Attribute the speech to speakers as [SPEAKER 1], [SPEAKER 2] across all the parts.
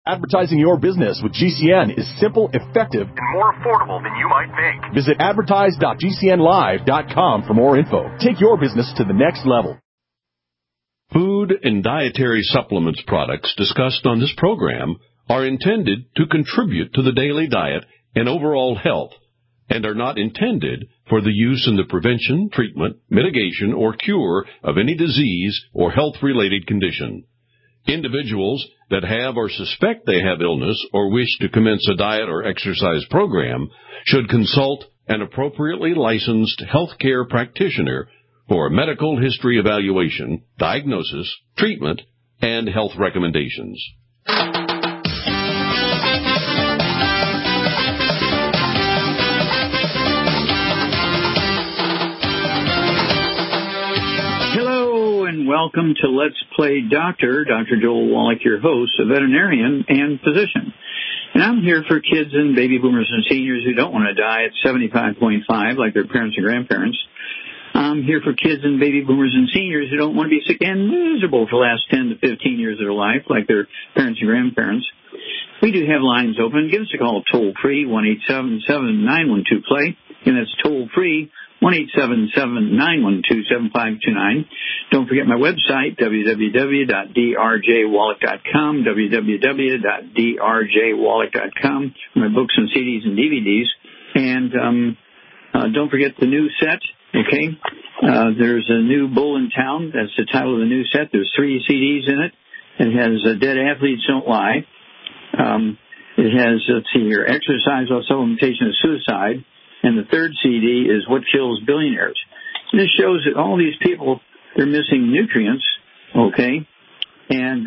[SPEAKER 1] Advertising your business with GCN is simple, effective, and more affordable than you might think. Visit advertise.gcnlive.com for more info. Take your business to the next level.
[SPEAKER 2] Food and dietary supplements products discussed on this program are intended to contribute to the daily diet and overall health and are not intended for the use in the prevention, treatment, mitigation, or cure of any disease or health-related condition. Individuals that have or suspect they have illness or wish to commence a diet or exercise program should consult an appropriately licensed healthcare practitioner for a medical history evaluation, diagnosis, treatment, and health recommendations.
[SPEAKER 3] Welcome to Let's Play Doctor. Dr. Joel Wallach, your host, a veterinarian and physician. And I'm here for kids and baby boomers and seniors who don't want to die at 75.5 like their parents and grandparents. I'm here for kids and baby boomers and seniors who don't want to be sick and miserable for the last 10 to 15 years of their life like their parents and grandparents. We do have lines open. Give us a call toll-free, 1-877-912-PLAY. And that's toll-free, 1-877-912-7529. Don't forget my website, www.drjwallach.com, www.drjwallach.com, my books and CDs and DVDs. And don't forget the new set, okay? There's a new bull in town. That's the title of the new set. There's 3 CDs in it. It has Dead Athletes Don't Lie. It has, let's see here, Exercise While Supplementation is Suicide. And the third CD is What Kills Billionaires. And this shows that all these people, they're missing nutrients, okay? And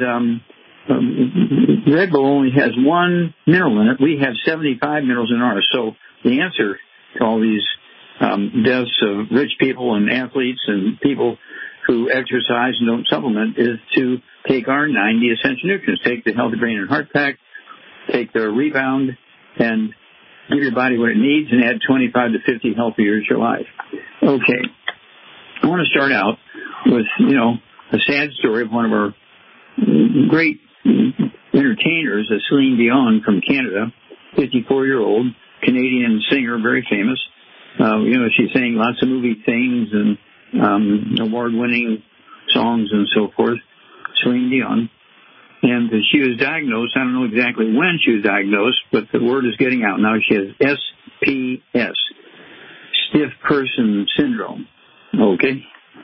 [SPEAKER 3] Red Bull only has 1 mineral in it. We have 75 minerals in ours. So the answer to all these deaths of rich people and athletes and people who exercise and don't supplement is to take our 90 essential nutrients. Take the Healthy Brain and Heart Pack, take the Rebound, and give your body what it needs and add 25 to 50 healthy years to your life. Okay. I want to start out with, a sad story of one of our great entertainers, Celine Dion from Canada, 54-year-old Canadian singer, very famous. She sang lots of movie themes and award-winning songs and so forth, Celine Dion. And she was diagnosed, I don't know exactly when she was diagnosed, but the word is getting out now. She has SPS, Stiff Person Syndrome, okay?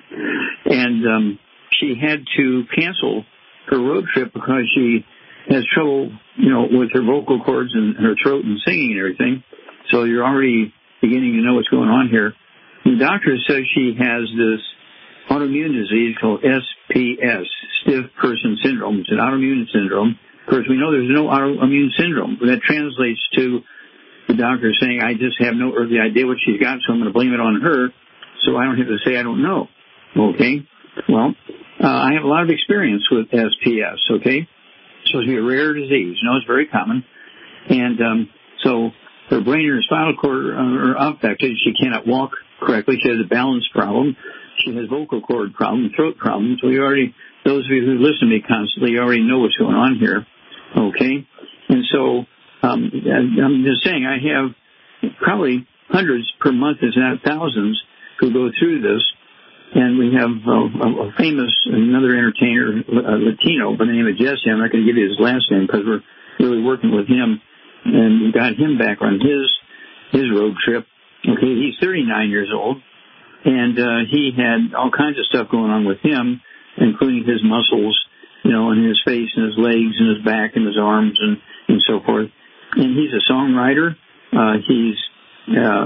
[SPEAKER 3] And she had to cancel her road trip because she has trouble, with her vocal cords and her throat and singing and everything. So you're already beginning to know what's going on here. The doctor says she has this autoimmune disease called SPS, Stiff Person Syndrome. It's an autoimmune syndrome. Of course, we know there's no autoimmune syndrome. That translates to the doctor saying, I just have no earthly idea what she's got, so I'm going to blame it on her, so I don't have to say I don't know. Okay? Well, I have a lot of experience with SPS, okay? It's supposed to be a rare disease. It's very common. And so her brain and her spinal cord are affected. She cannot walk correctly. She has a balance problem. She has vocal cord problems, throat problems. Those of you who listen to me constantly already know what's going on here, okay? And so I'm just saying I have probably hundreds per month, if not thousands, who go through this. And we have a famous, another entertainer, Latino, by the name of Jesse. I'm not going to give you his last name because we're really working with him. And we got him back on his road trip. Okay, he's 39 years old. And he had all kinds of stuff going on with him, including his muscles, and his face and his legs and his back and his arms and so forth. And he's a songwriter. He's a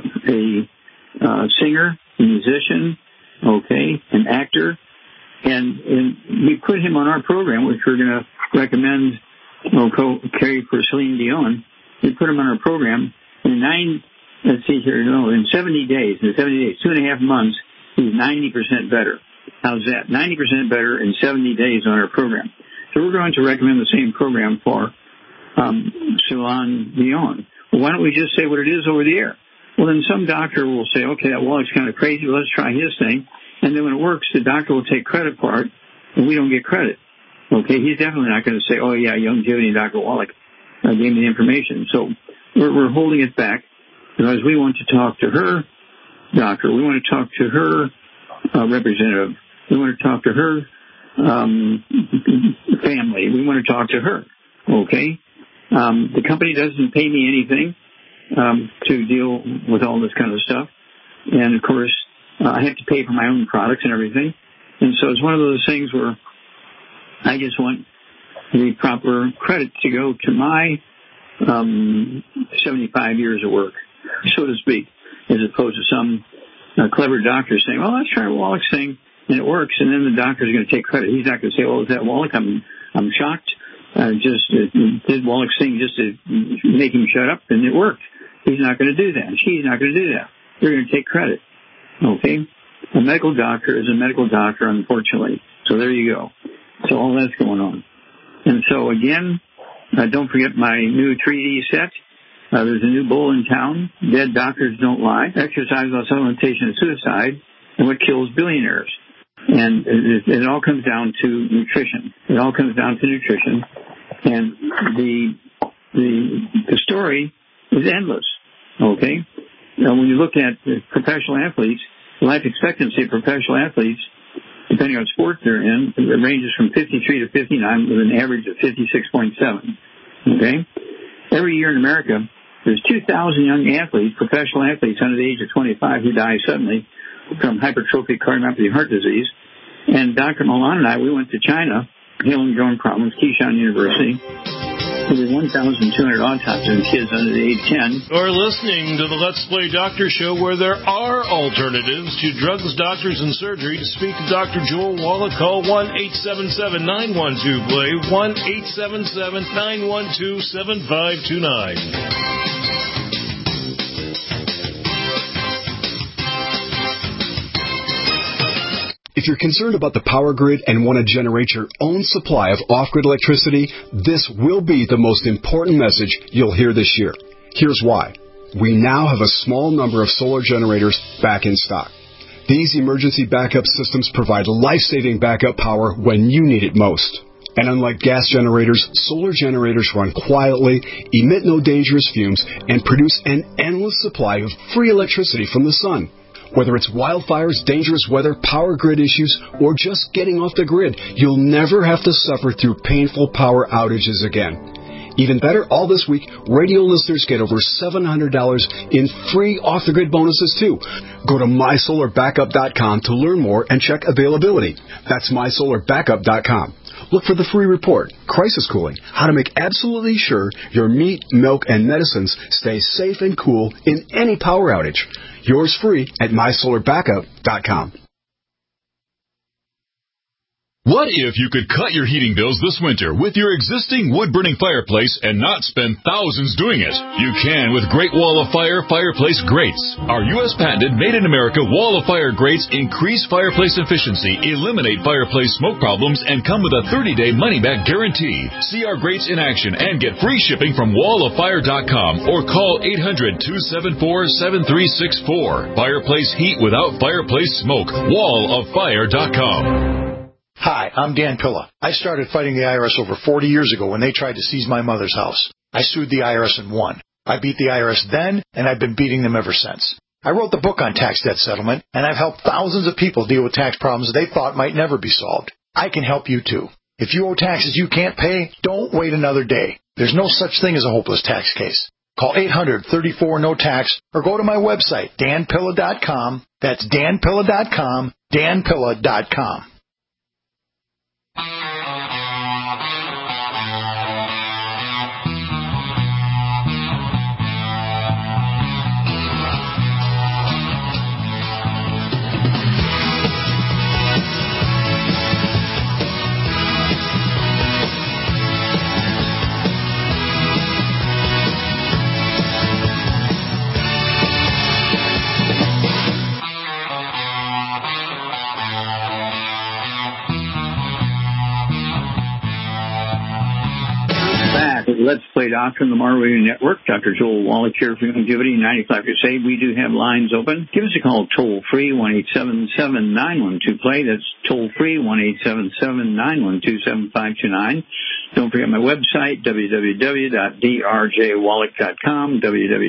[SPEAKER 3] singer, a musician, okay, an actor. And we put him on our program, which we're going to recommend, carry for Celine Dion. We put him on our program in 70 days, 2.5 months, he's 90% better. How's that? 90% better in 70 days on our program. So we're going to recommend the same program for Celine Dion. Well, why don't we just say what it is over the air? Well, then some doctor will say, okay, well, it's kind of crazy. Well, let's try his thing. And then when it works, the doctor will take credit for it, and we don't get credit. Okay, he's definitely not going to say, oh, yeah, Youngevity and Dr. Wallach gave me the information. So we're holding it back because we want to talk to her doctor. We want to talk to her representative. We want to talk to her family. We want to talk to her. Okay? The company doesn't pay me anything to deal with all this kind of stuff. And, of course, I have to pay for my own products and everything. And so it's one of those things where I just want the proper credit to go to my 75 years of work, so to speak, as opposed to some clever doctor saying, well, let's try Wallach's thing, and it works, and then the doctor's going to take credit. He's not going to say, oh, is that Wallach? I'm shocked. Just did Wallach's thing just to make him shut up, and it worked. He's not going to do that. She's not going to do that. They're going to take credit. Okay? A medical doctor is a medical doctor, unfortunately. So there you go. So all that's going on. And so, again, don't forget my new 3D set. There's a new bull in town. Dead doctors don't lie. Exercise without supplementation is suicide, and what kills billionaires. And it all comes down to nutrition. It all comes down to nutrition. And the story is endless. Okay? Now, when you look at professional athletes, the life expectancy of professional athletes, depending on sport they're in, it ranges from 53 to 59 with an average of 56.7. Okay? Every year in America, there's 2,000 young athletes, professional athletes under the age of 25 who die suddenly from hypertrophic cardiomyopathy heart disease. And Dr. Milan and I, we went to China, Healing Joint Problems, Keyshan University. Over 1,200 autopsies of kids under the age 10.
[SPEAKER 4] You're listening to the Let's Play Doctor Show, where there are alternatives to drugs, doctors, and surgery. To speak to Dr. Joel Wallach, call 1-877-912-PLAY, 1-877-912-7529.
[SPEAKER 5] If you're concerned about the power grid and want to generate your own supply of off-grid electricity, this will be the most important message you'll hear this year. Here's why. We now have a small number of solar generators back in stock. These emergency backup systems provide life-saving backup power when you need it most. And unlike gas generators, solar generators run quietly, emit no dangerous fumes, and produce an endless supply of free electricity from the sun. Whether it's wildfires, dangerous weather, power grid issues, or just getting off the grid, you'll never have to suffer through painful power outages again. Even better, all this week, radio listeners get over $700 in free off-the-grid bonuses, too. Go to mysolarbackup.com to learn more and check availability. That's mysolarbackup.com. Look for the free report, Crisis Cooling, how to make absolutely sure your meat, milk, and medicines stay safe and cool in any power outage. Yours free at mysolarbackup.com.
[SPEAKER 6] What if you could cut your heating bills this winter with your existing wood-burning fireplace and not spend thousands doing it? You can with Great Wall of Fire fireplace grates. Our U.S. patented made-in-America Wall of Fire grates increase fireplace efficiency, eliminate fireplace smoke problems, and come with a 30-day money-back guarantee. See our grates in action and get free shipping from walloffire.com or call 800-274-7364. Fireplace heat without fireplace smoke. walloffire.com.
[SPEAKER 7] Hi, I'm Dan Pilla. I started fighting the IRS over 40 years ago when they tried to seize my mother's house. I sued the IRS and won. I beat the IRS then, and I've been beating them ever since. I wrote the book on tax debt settlement, and I've helped thousands of people deal with tax problems they thought might never be solved. I can help you too. If you owe taxes you can't pay, don't wait another day. There's no such thing as a hopeless tax case. Call 800-34-NO-TAX or go to my website, danpilla.com. That's danpilla.com, danpilla.com.
[SPEAKER 3] Let's Play Doctor on the Mar Radio Network. Dr. Joel Wallach here for Longevity 95 Crusade. We do have lines open. Give us a call toll-free, 1-877-912-PLAY. That's toll-free, 1-877-912-7529. Don't forget my website, www.drjwallach.com,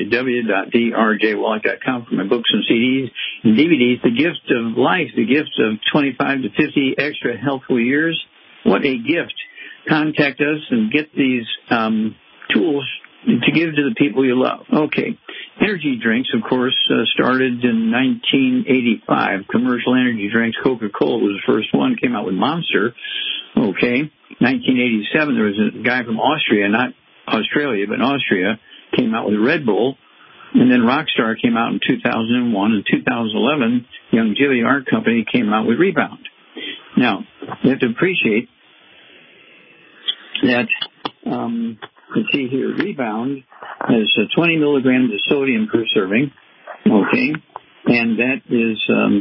[SPEAKER 3] www.drjwallach.com for my books and CDs and DVDs. The gift of life, the gift of 25 to 50 extra healthful years. What a gift. Contact us and get these tools to give to the people you love. Okay. Energy drinks, of course, started in 1985. Commercial energy drinks. Coca-Cola was the first one. Came out with Monster. Okay. 1987, there was a guy from Austria, not Australia, but Austria, came out with Red Bull. And then Rockstar came out in 2001. In 2011, Young Jilly Art Company came out with Rebound. Now, you have to appreciate that, you see here, Rebound has 20 milligrams of sodium per serving, okay, and that is,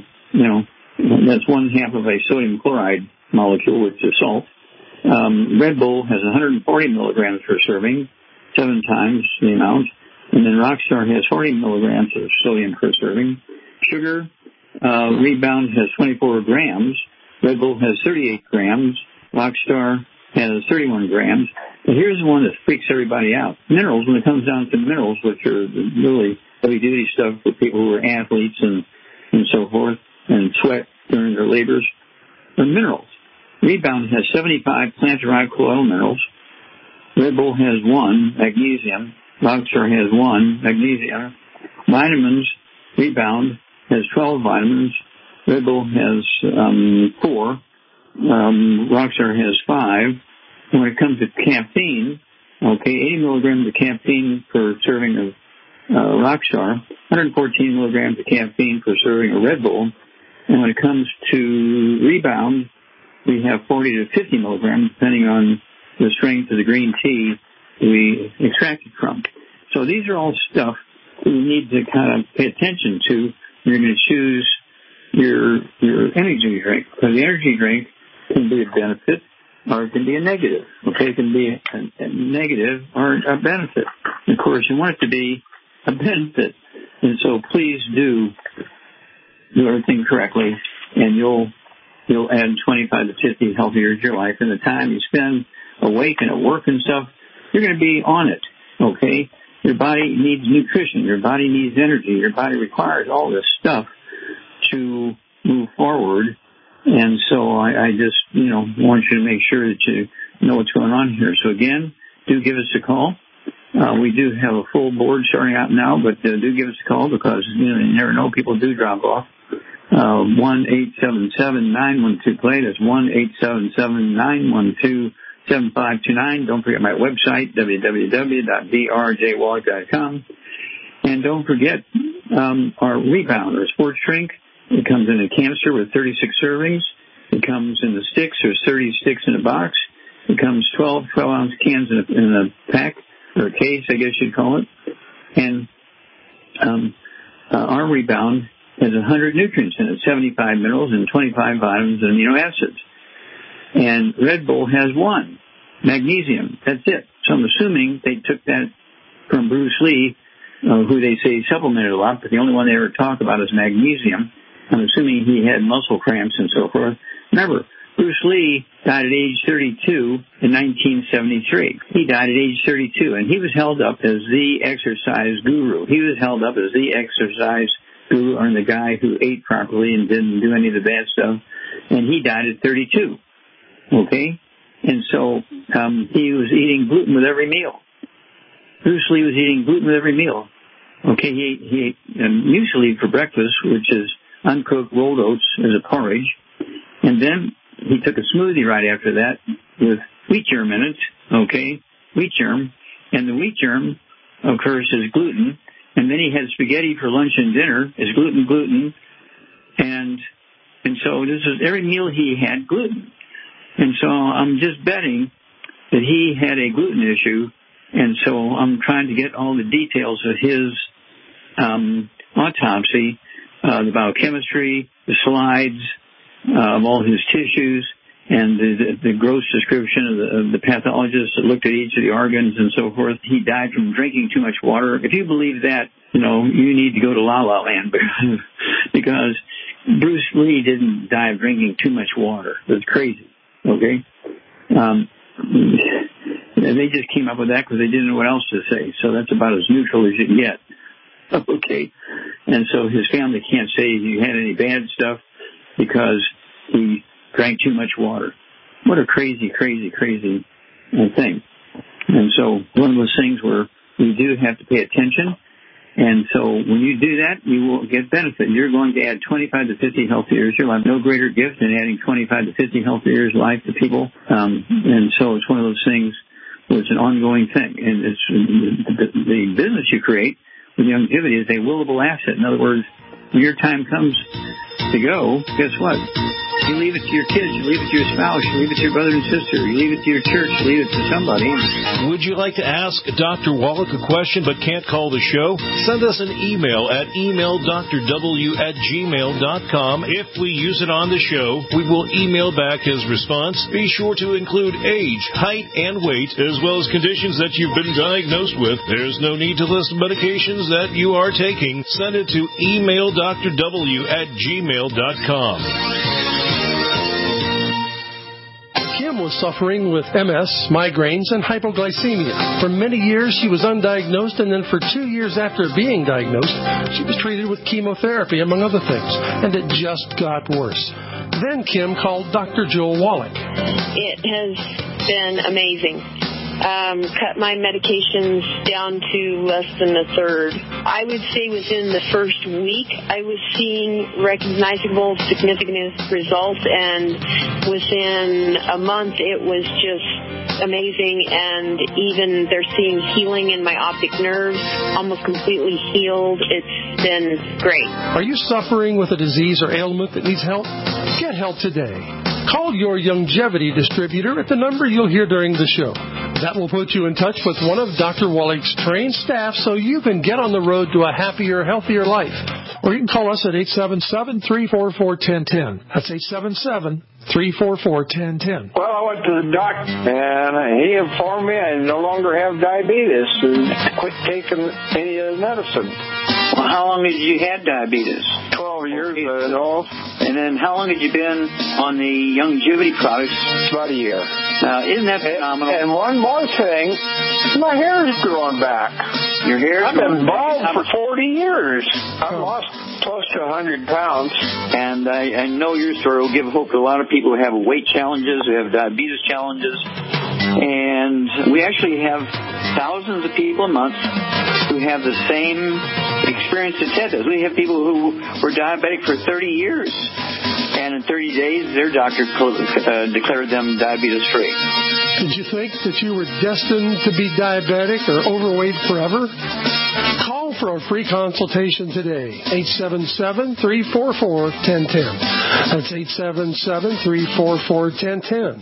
[SPEAKER 3] that's 1/2 of a sodium chloride molecule, which is salt. Red Bull has 140 milligrams per serving, 7 times the amount, and then Rockstar has 40 milligrams of sodium per serving. Sugar, Rebound has 24 grams, Red Bull has 38 grams, Rockstar has 31 grams. But here's the one that freaks everybody out. Minerals, when it comes down to minerals, which are really heavy-duty stuff for people who are athletes and so forth, and sweat during their labors, are minerals. Rebound has 75 plant-derived colloidal minerals. Red Bull has 1, magnesium. Rockstar has 1, magnesium. Vitamins, Rebound has 12 vitamins. Red Bull has 4. Rockstar has 5. When it comes to caffeine, okay, 80 milligrams of caffeine per serving of Rockstar, 114 milligrams of caffeine per serving of Red Bull. And when it comes to Rebound, we have 40 to 50 milligrams, depending on the strength of the green tea we extracted from. So these are all stuff that you need to kind of pay attention to when you're going to choose your energy drink. Because the energy drink can be a benefit or it can be a negative. Okay, it can be a negative or a benefit. Of course, you want it to be a benefit. And so please do everything correctly, and you'll add 25 to 50 healthy years to your life. And the time you spend awake and at work and stuff, you're going to be on it. Okay, your body needs nutrition. Your body needs energy. Your body requires all this stuff to move forward. And so I just, want you to make sure that you know what's going on here. So again, do give us a call. We do have a full board starting out now, but do give us a call because, you never know, people do drop off. 1-877-912-PLAY. That's 1-877-912-7529. Don't forget my website, www.drjwallach.com. And don't forget our Rebound, our sports drink. It comes in a canister with 36 servings. It comes in the sticks. There's 30 sticks in a box. It comes 12-ounce cans in a pack, or a case, I guess you'd call it. And our Rebound has 100 nutrients in it, 75 minerals and 25 vitamins and amino acids. And Red Bull has 1, magnesium. That's it. So I'm assuming they took that from Bruce Lee, who they say supplemented a lot, but the only one they ever talk about is magnesium. I'm assuming he had muscle cramps and so forth. Remember, Bruce Lee died at age 32 in 1973. He died at age 32, and he was held up as the exercise guru. He was held up as the exercise guru, and the guy who ate properly and didn't do any of the bad stuff, and he died at 32. Okay? And so he was eating gluten with every meal. Bruce Lee was eating gluten with every meal. Okay, he ate muesli for breakfast, which is uncooked rolled oats as a porridge. And then he took a smoothie right after that with wheat germ in it, okay, wheat germ. And the wheat germ, of course, is gluten. And then he had spaghetti for lunch and dinner, is gluten. And so this is every meal he had gluten. And so I'm just betting that he had a gluten issue. And so I'm trying to get all the details of his autopsy, the biochemistry, the slides of all his tissues, and the gross description of the pathologist that looked at each of the organs and so forth. He died from drinking too much water. If you believe that, you need to go to La La Land because Bruce Lee didn't die of drinking too much water. That's crazy. Okay. They just came up with that because they didn't know what else to say. So that's about as neutral as you can get. Okay. And so his family can't say he had any bad stuff because he drank too much water. What a crazy, crazy, crazy thing. And so one of those things where we do have to pay attention. And so when you do that, you will get benefit. You're going to add 25 to 50 healthy years. You'll have no greater gift than adding 25 to 50 healthy years of life to people. And so it's one of those things where it's an ongoing thing. And it's the business you create with longevity is a willable asset. In other words, when your time comes to go, guess what? You leave it to your kids, you leave it to your spouse, you leave it to your brother and sister, you leave it to your church, you leave it to somebody.
[SPEAKER 4] Would you like to ask Dr. Wallach a question but can't call the show? Send us an email at emaildrw@gmail.com. If we use it on the show, we will email back his response. Be sure to include age, height, and weight, as well as conditions that you've been diagnosed with. There's no need to list medications that you are taking. Send it to emaildrw@gmail.com.
[SPEAKER 8] Kim was suffering with MS, migraines, and hypoglycemia. For many years, she was undiagnosed, and then for 2 years after being diagnosed, she was treated with chemotherapy, among other things, and it just got worse. Then Kim called Dr. Joel Wallach.
[SPEAKER 9] It has been amazing. Cut my medications down to less than a third. I would say within the first week, I was seeing recognizable, significant results, and within a month, it was just amazing. And even they're seeing healing in my optic nerves, almost completely healed. It's been great.
[SPEAKER 8] Are you suffering with a disease or ailment that needs help? Get help today. Call your longevity distributor at the number you'll hear during the show. That will put you in touch with one of Dr. Wallach's trained staff so you can get on the road to a happier, healthier life. Or you can call us at 877-344-1010. That's 877-344-1010.
[SPEAKER 10] Well, I went to the doctor, and he informed me I no longer have diabetes and quit taking any of the medicine.
[SPEAKER 3] Well, how long had you had diabetes?
[SPEAKER 10] 12 years ago.
[SPEAKER 3] And then how long had you been on the longevity products?
[SPEAKER 10] About a year.
[SPEAKER 3] Now, isn't that phenomenal?
[SPEAKER 10] And one more thing, my hair is growing back.
[SPEAKER 3] Your hair?
[SPEAKER 10] I've been bald for 40 years. I've lost close to 100 pounds.
[SPEAKER 3] And I know your story will give hope to a lot of people who have weight challenges, who have diabetes challenges. And we actually have thousands of people a month who have the same experience that Ted does. We have people who were diabetic for 30 years. And in 30 days, their doctor declared them diabetes-free.
[SPEAKER 8] Did you think that you were destined to be diabetic or overweight forever? Call for a free consultation today. 877-344-1010. That's 877-344-1010.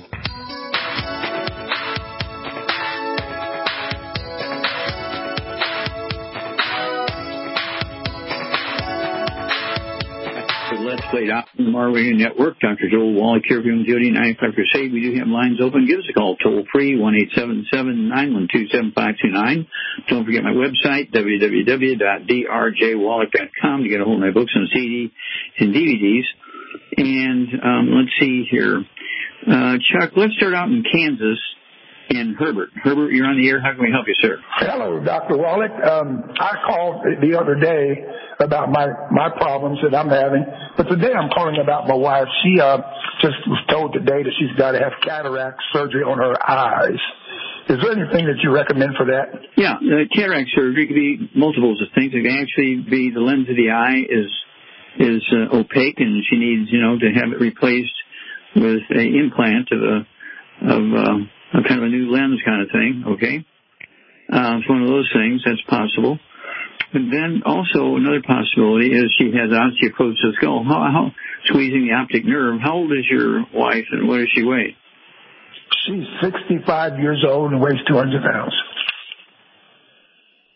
[SPEAKER 3] Let's Play Doctor from our radio network. Dr. Joel Wallach here for Longevity 95 Crusade. We do have lines open. Give us a call toll free, 1-877-912-7529. Don't forget my website, www.drjwallach.com, to get a hold of my books and CDs and DVDs. And let's see here. Chuck, let's start out in Kansas. And Herbert, you're on the air. How can we help you, sir?
[SPEAKER 11] Hello, Dr. Wallach. I called the other day about my problems that I'm having, but today I'm calling about my wife. She just was told today that she's got to have cataract surgery on her eyes. Is there anything that you recommend for that?
[SPEAKER 3] Yeah, cataract surgery could be multiples of things. It can actually be the lens of the eye is opaque, and she needs to have it replaced with an implant of kind of a new lens kind of thing, okay? It's one of those things. That's possible. But then also another possibility is she has osteoporosis of the skull. How squeezing the optic nerve. How old is your wife, and what does she weigh?
[SPEAKER 11] She's 65 years old and weighs 200 pounds.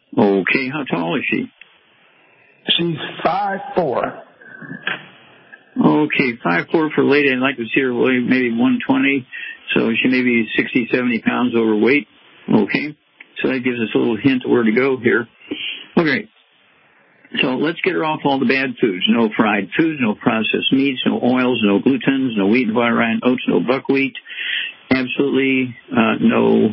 [SPEAKER 3] Okay. How tall is she?
[SPEAKER 11] She's 5'4".
[SPEAKER 3] Okay, 5'4" for a lady. I'd like to see her weigh maybe 120. So she may be 60, 70 pounds overweight. Okay. So that gives us a little hint of where to go here. Okay. So let's get her off all the bad foods. No fried foods, no processed meats, no oils, no glutens, no wheat, barley, rye, oats, no buckwheat. Absolutely no,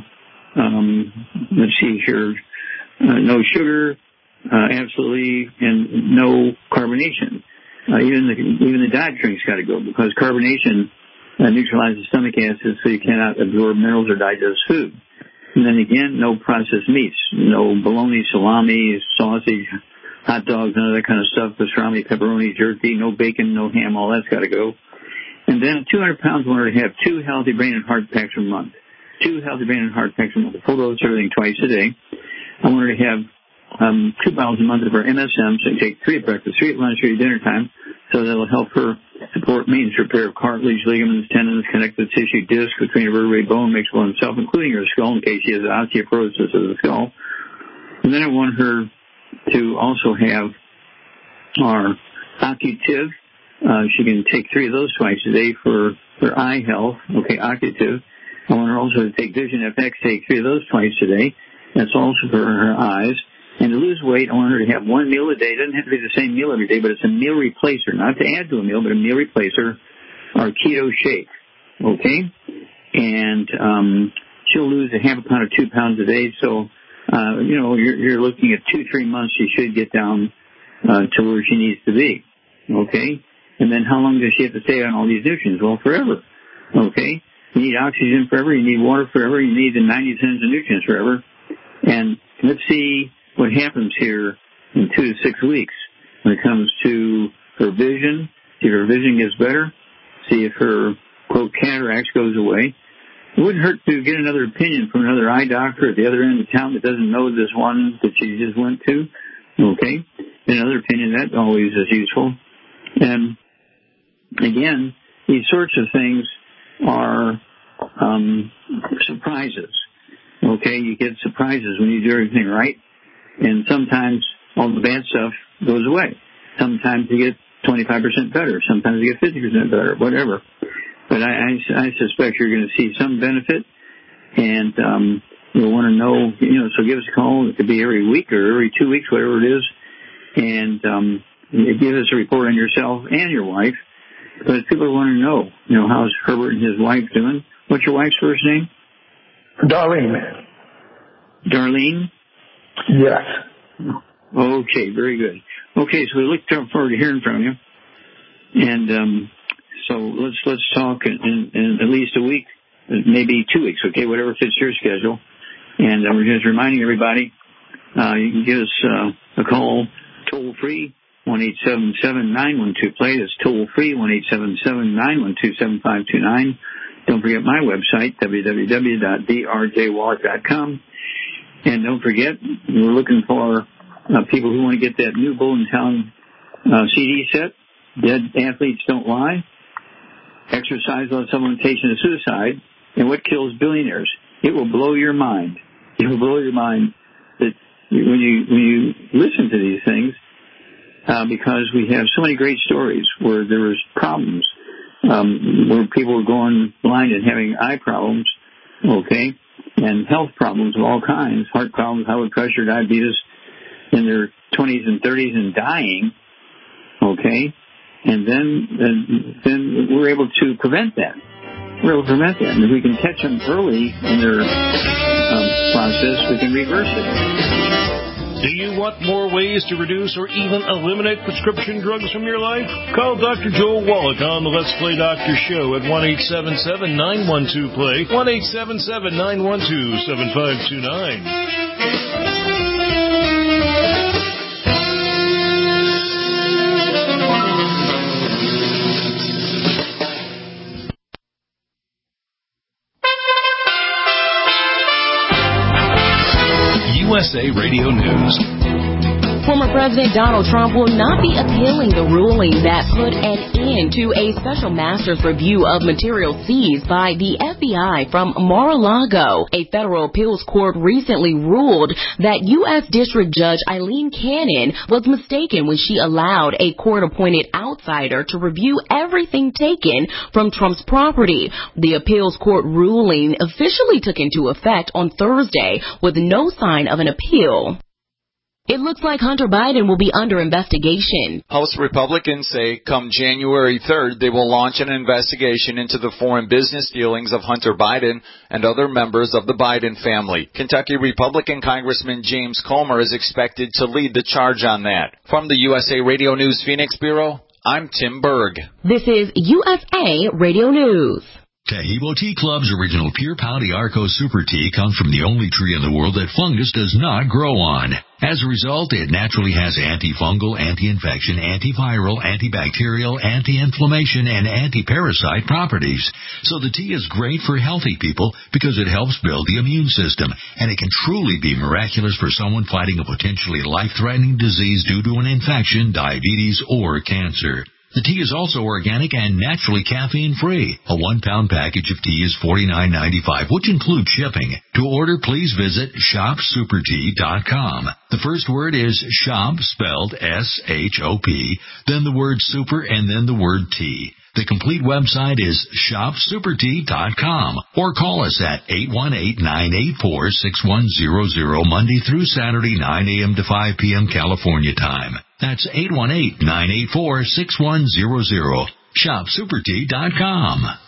[SPEAKER 3] let's see here, no sugar, absolutely, and no carbonation. Even the diet drink's got to go because carbonation neutralizes stomach acid so you cannot absorb minerals or digest food. And then again, no processed meats, no bologna, salami, sausage, hot dogs, none of that kind of stuff, pastrami, pepperoni, jerky, no bacon, no ham, all that's got to go. And then 200 pounds, I want her to have 2 healthy brain and heart packs a month. 2 healthy brain and heart packs a month. Full dose everything twice a day. I want her to have 2 bottles a month of her MSM, so you take 3 at breakfast, 3 at lunch, 3 at dinner time, so that'll help her support maintenance repair of cartilage, ligaments, tendons, connective tissue, disc between her vertebrae, bone, mixed bone itself, including her skull in case she has osteoporosis of the skull. And then I want her to also have our Occutive. She can take 3 of those twice a day for her eye health. Okay, Occutive. I want her also to take Vision FX, take 3 of those twice a day. That's also for her eyes. And to lose weight, I want her to have 1 meal a day. It doesn't have to be the same meal every day, but it's a meal replacer, not to add to a meal, but a meal replacer, our keto shake. Okay? And she'll lose a half a pound or 2 pounds a day. So, you're looking at 2-3 months, she should get down to where she needs to be. Okay? And then how long does she have to stay on all these nutrients? Well, forever. Okay? You need oxygen forever. You need water forever. You need the 90 cents of nutrients forever. And let's see what happens here in 2 to 6 weeks when it comes to her vision. See if her vision gets better. See if her, quote, cataracts goes away. It wouldn't hurt to get another opinion from another eye doctor at the other end of town that doesn't know this one that she just went to. Okay? Another opinion, that always is useful. And again, these sorts of things are surprises. Okay? You get surprises when you do everything right. And sometimes all the bad stuff goes away. Sometimes you get 25% better. Sometimes you get 50% better, whatever. But I suspect you're going to see some benefit, and you'll want to know, so give us a call. It could be every week or every 2 weeks, whatever it is, and give us a report on yourself and your wife. But people want to know, how's Herbert and his wife doing? What's your wife's first name?
[SPEAKER 11] Darlene.
[SPEAKER 3] Darlene?
[SPEAKER 11] Yes.
[SPEAKER 3] Okay, very good. Okay, so we look forward to hearing from you. And so let's talk in at least a week, maybe 2 weeks, okay, whatever fits your schedule. And we're just reminding everybody, you can give us a call toll-free, 1-877-912-PLAY. That's toll-free, 1-877-912-7529. Don't forget my website, www.drjwallach.com. And don't forget, we're looking for people who want to get that new Golden Town CD set, Dead Athletes Don't Lie, Exercise Without Supplementation of Suicide, and What Kills Billionaires. It will blow your mind. It will blow your mind that when you listen to these things, because we have so many great stories where there was problems, where people were going blind and having eye problems, okay, and health problems of all kinds, heart problems, high blood pressure, diabetes, in their 20s and 30s and dying, okay, and then we're able to prevent that. We're able to prevent that. And if we can catch them early in their process, we can reverse it.
[SPEAKER 4] Do you want more ways to reduce or even eliminate prescription drugs from your life? Call Dr. Joel Wallach on the Let's Play Doctor Show at 1-877-912-PLAY, 1-877-912-7529.
[SPEAKER 6] USA Radio News.
[SPEAKER 12] Former President Donald Trump will not be appealing the ruling that put an end to a special master's review of material seized by the FBI from Mar-a-Lago. A federal appeals court recently ruled that U.S. District Judge Eileen Cannon was mistaken when she allowed a court-appointed outsider to review everything taken from Trump's property. The appeals court ruling officially took into effect on Thursday with no sign of an appeal. It looks like Hunter Biden will be under investigation.
[SPEAKER 13] House Republicans say come January 3rd, they will launch an investigation into the foreign business dealings of Hunter Biden and other members of the Biden family. Kentucky Republican Congressman James Comer is expected to lead the charge on that. From the USA Radio News Phoenix Bureau, I'm Tim Berg.
[SPEAKER 12] This is USA Radio News.
[SPEAKER 14] Taheebo Tea Club's original Pure Pau Arco Super Tea comes from the only tree in the world that fungus does not grow on. As a result, it naturally has antifungal, anti-infection, antiviral, antibacterial, anti-inflammation, and anti-parasite properties. So the tea is great for healthy people because it helps build the immune system, and it can truly be miraculous for someone fighting a potentially life-threatening disease due to an infection, diabetes, or cancer. The tea is also organic and naturally caffeine-free. A 1-pound package of tea is $49.95, which includes shipping. To order, please visit shopsupertea.com. The first word is shop, spelled S-H-O-P, then the word super, and then the word tea. The complete website is shopsupertea.com or call us at 818-984-6100 Monday through Saturday, 9 a.m. to 5 p.m. California time. That's 818-984-6100. shopsupertea.com.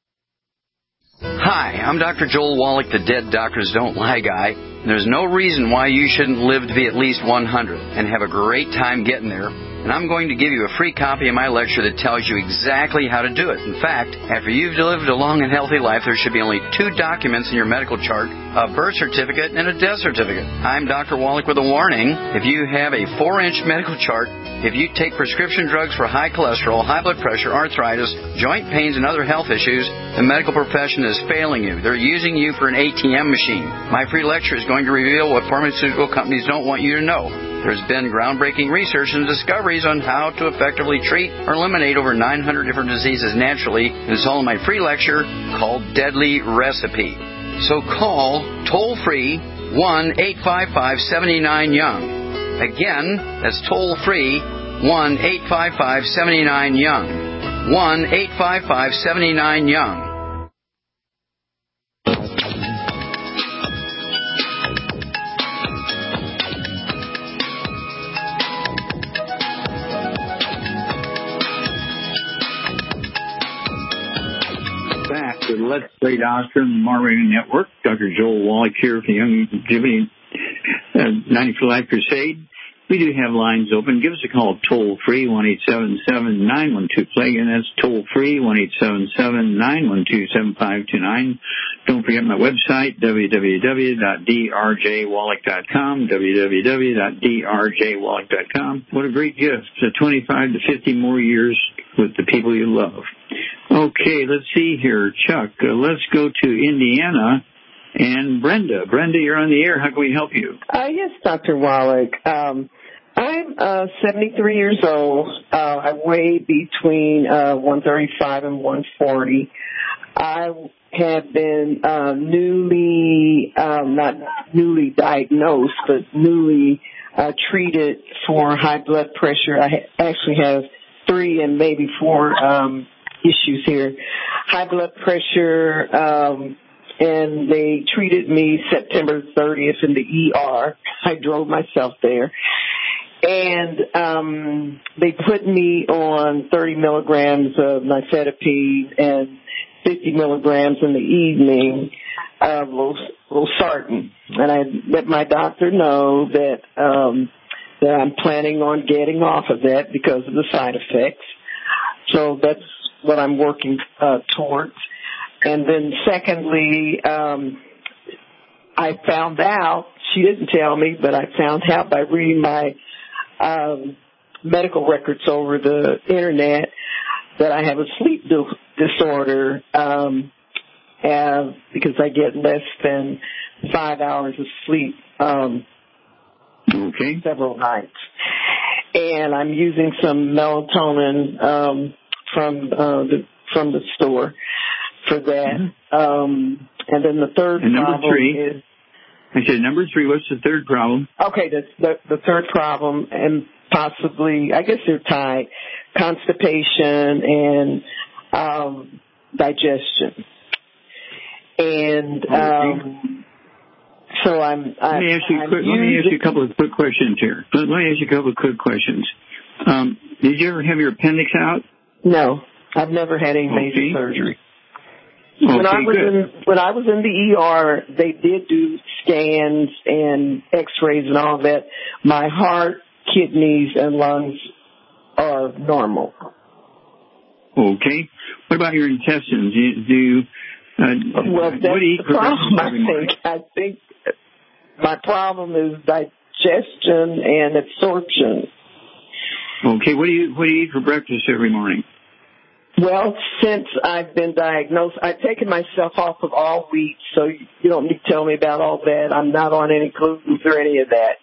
[SPEAKER 15] Hi, I'm Dr. Joel Wallach, the Dead Doctors Don't Lie guy. There's no reason why you shouldn't live to be at least 100 and have a great time getting there. And I'm going to give you a free copy of my lecture that tells you exactly how to do it. In fact, after you've lived a long and healthy life, there should be only 2 documents in your medical chart, a birth certificate and a death certificate. I'm Dr. Wallach with a warning. If you have a 4-inch medical chart, if you take prescription drugs for high cholesterol, high blood pressure, arthritis, joint pains, and other health issues, the medical profession is failing you. They're using you for an ATM machine. My free lecture is going to reveal what pharmaceutical companies don't want you to know. There's been groundbreaking research and discoveries on how to effectively treat or eliminate over 900 different diseases naturally. It's all in my free lecture called Deadly Recipe. So call toll-free 1-855-79-YOUNG. Again, that's toll-free 1-855-79-YOUNG. 1-855-79-YOUNG.
[SPEAKER 3] Back with Let's Play Doctor and the Mar Radio Network. Dr. Joel Wallach here for the Young Jimmy 90 for Life Crusade. We do have lines open. Give us a call toll-free, 1-877-912-PLAY. Again, that's toll-free, 1-877-912-7529. Don't forget my website, www.drjwallach.com, www.drjwallach.com. What a great gift. 25 to 50 more years with the people you love. Okay, let's see here. Chuck, let's go to Indiana. And Brenda. Brenda, you're on the air. How can we help you?
[SPEAKER 16] Yes, Dr. Wallach. I'm 73 years old. I weigh between 135 and 140. I have been not newly diagnosed, but newly treated for high blood pressure. I actually have 3 and maybe 4 issues here. High blood pressure, and they treated me September 30th in the ER. I drove myself there. And they put me on 30 milligrams of nifedipine and 50 milligrams in the evening of losartan. And I let my doctor know that that I'm planning on getting off of that because of the side effects. So that's what I'm working towards. And then secondly, I found out, she didn't tell me, but I found out by reading my medical records over the internet that I have a sleep disorder because I get less than 5 hours of sleep
[SPEAKER 3] Okay.
[SPEAKER 16] Several nights. And I'm using some melatonin from the store for that. And then the third problem is...
[SPEAKER 3] I said number 3. What's the third problem?
[SPEAKER 16] Okay, the third problem, and possibly, I guess they're tied, constipation and digestion. And so let me ask
[SPEAKER 3] you a couple of quick questions here. Let me ask you a couple of quick questions. Did you ever have your appendix out?
[SPEAKER 16] No, I've never had any major surgery.
[SPEAKER 3] Okay,
[SPEAKER 16] when I was in the ER, they did do scans and X-rays and all that. My heart, kidneys, and lungs are normal.
[SPEAKER 3] Okay. What about your intestines?
[SPEAKER 16] Well, that's the problem. I think my problem is digestion and absorption.
[SPEAKER 3] Okay. What do you eat for breakfast every morning?
[SPEAKER 16] Well, since I've been diagnosed, I've taken myself off of all wheat, so you don't need to tell me about all that. I'm not on any gluten or any of that.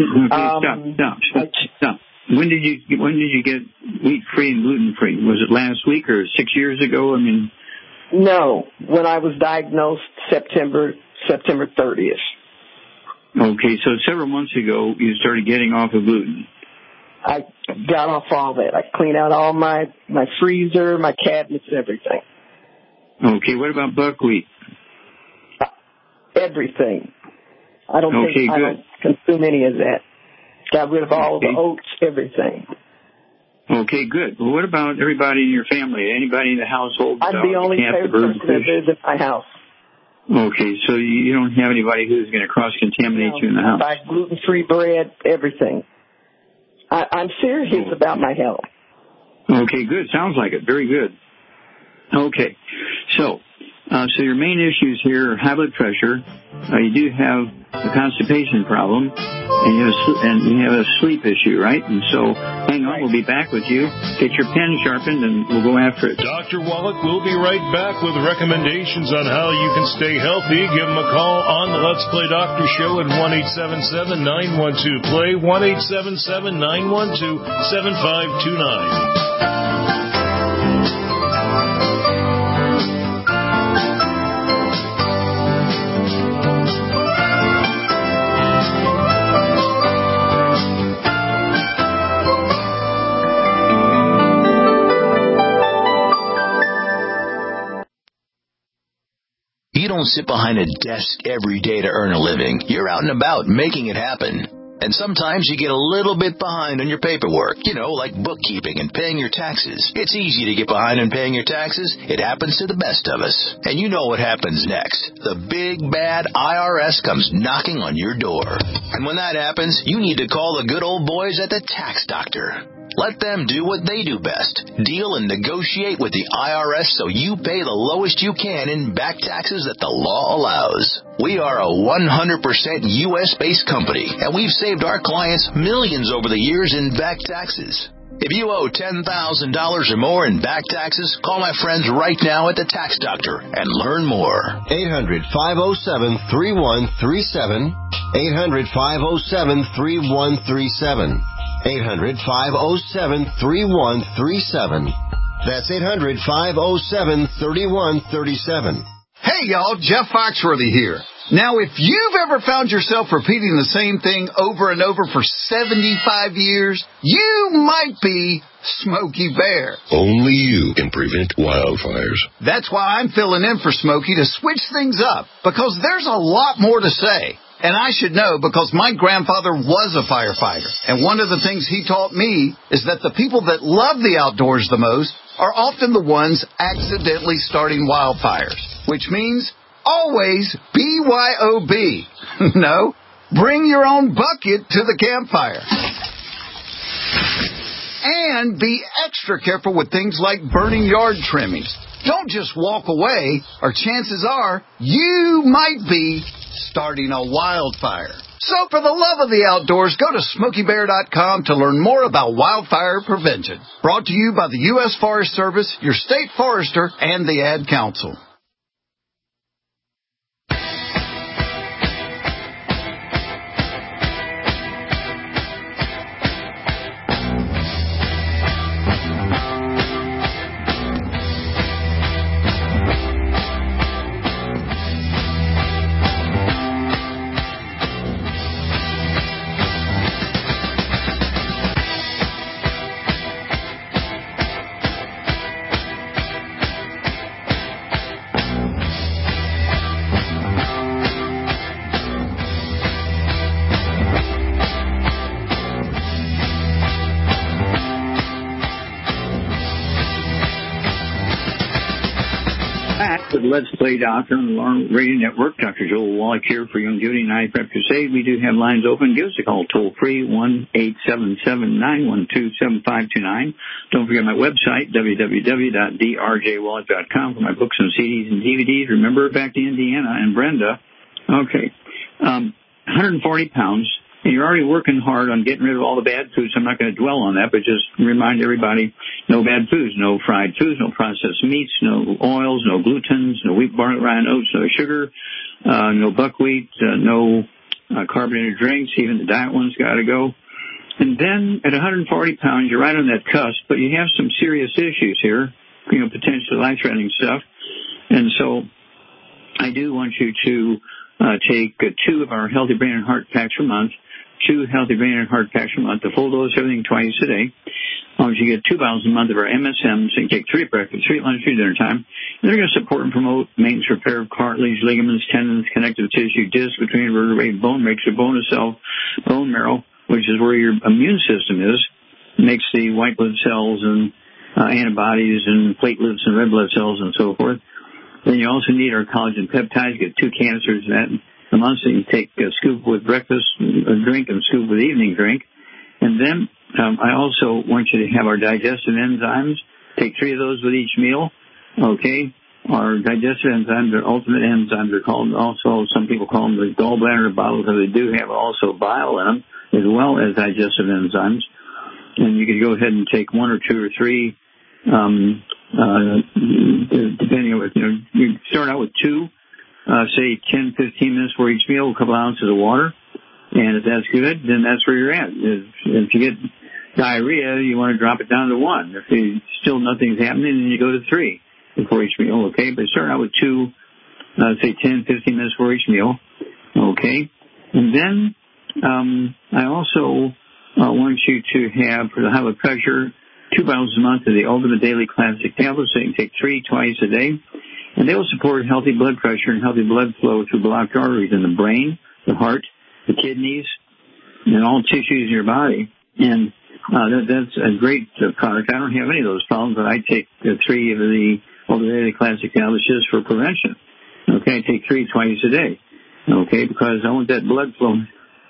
[SPEAKER 3] Stop. When did you get wheat-free and gluten-free? Was it last week or 6 years ago? I mean,
[SPEAKER 16] no, when I was diagnosed September 30th.
[SPEAKER 3] Okay, so several months ago you started getting off of gluten.
[SPEAKER 16] I got off all that. I cleaned out all my freezer, my cabinets, everything.
[SPEAKER 3] Okay, what about buckwheat?
[SPEAKER 16] Everything. I don't consume any of that. Got rid of all the oats, everything.
[SPEAKER 3] Okay, good. Well, what about everybody in your family? Anybody in the household?
[SPEAKER 16] I'm the only person that lives in my house.
[SPEAKER 3] Okay, so you don't have anybody who's going to cross-contaminate you in the house?
[SPEAKER 16] I buy gluten-free bread, everything. I'm serious about my health.
[SPEAKER 3] Okay, good. Sounds like it. Very good. Okay. So your main issues here are high blood pressure. You do have a constipation problem, and you have a sleep issue, right? And so hang on. We'll be back with you. Get your pen sharpened, and we'll go after it.
[SPEAKER 4] Dr. Wallach will be right back with recommendations on how you can stay healthy. Give him a call on the Let's Play Doctor Show at 1-877-912-PLAY, 1-877-912-7529.
[SPEAKER 17] You don't sit behind a desk every day to earn a living. You're out and about making it happen. And sometimes you get a little bit behind on your paperwork, like bookkeeping and paying your taxes. It's easy to get behind on paying your taxes. It happens to the best of us. And you know what happens next. The big, bad IRS comes knocking on your door. And when that happens, you need to call the good old boys at the Tax Doctor. Let them do what they do best. Deal and negotiate with the IRS so you pay the lowest you can in back taxes that the law allows. We are a 100% U.S.-based company, and we've saved our clients millions over the years in back taxes. If you owe $10,000 or more in back taxes, call my friends right now at the Tax Doctor and learn more.
[SPEAKER 18] 800-507-3137. 800-507-3137. 800-507-3137. That's 800-507-3137.
[SPEAKER 19] Hey, y'all, Jeff Foxworthy here. Now, if you've ever found yourself repeating the same thing over and over for 75 years, you might be Smokey Bear.
[SPEAKER 20] Only you can prevent wildfires.
[SPEAKER 19] That's why I'm filling in for Smokey to switch things up, because there's a lot more to say. And I should know because my grandfather was a firefighter. And one of the things he taught me is that the people that love the outdoors the most are often the ones accidentally starting wildfires, which means always BYOB. No, bring your own bucket to the campfire. And be extra careful with things like burning yard trimmings. Don't just walk away, or chances are you might be starting a wildfire. So for the love of the outdoors, go to SmokeyBear.com to learn more about wildfire prevention. Brought to you by the U.S. Forest Service, your state forester, and the Ad Council.
[SPEAKER 3] Let's Play Doctor on the Alarm Radio Network. Dr. Joel Wallach here for Youngevity and iPrep Crusade. We do have lines open. Give us a call toll-free, 1-877-912-7529. Don't forget my website, www.drjwallach.com, for my books and CDs and DVDs. Remember, back to Indiana and Brenda. Okay. 140 pounds. And you're already working hard on getting rid of all the bad foods. I'm not going to dwell on that, but just remind everybody, no bad foods, no fried foods, no processed meats, no oils, no glutens, no wheat, barley, rye, and oats, no sugar, no buckwheat, no carbonated drinks. Even the diet ones got to go. And then at 140 pounds, you're right on that cusp, but you have some serious issues here, potentially life-threatening stuff. And so I do want you to take 2 of our Healthy Brain and Heart Packs per month, 2 Healthy Brain and Heart Packs per month, the full dose, everything twice a day. You get 2 bottles a month of our MSMs, and you take 3 at breakfast, 3 at lunch, 3 at dinner time. And they're going to support and promote maintenance, repair of cartilage, ligaments, tendons, connective tissue, disc between vertebrae, bone, makes your bone cell, bone marrow, which is where your immune system is, makes the white blood cells and antibodies and platelets and red blood cells and so forth. Then you also need our collagen peptides. You get 2 canisters of that a month, so you take a scoop with breakfast drink and a scoop with evening drink. And then I also want you to have our digestive enzymes. Take 3 of those with each meal. Okay. Our digestive enzymes are ultimate enzymes. They're called also, some people call them the gallbladder bottles, because they do have also bile in them, as well as digestive enzymes. And you could go ahead and take 1 or 2 or 3, depending on, you start out with 2, say 10, 15 minutes for each meal, a couple ounces of water. And if that's good, then that's where you're at. If you get diarrhea, you want to drop it down to 1. If still nothing's happening, then you go to 3 before each meal, okay? But start out with 2, say 10, 15 minutes for each meal, okay? And then I also want you to have, for the high blood pressure, 2 bottles a month of the Ultimate Daily Classic tablets, so you can take 3 twice a day. And they will support healthy blood pressure and healthy blood flow through blocked arteries in the brain, the heart, the kidneys, and all tissues in your body. And that's a great product. I don't have any of those problems, but I take 3 of the Ultimate Daily Classic tablets just for prevention. Okay, I take 3 twice a day. Okay, because I want that blood flowing.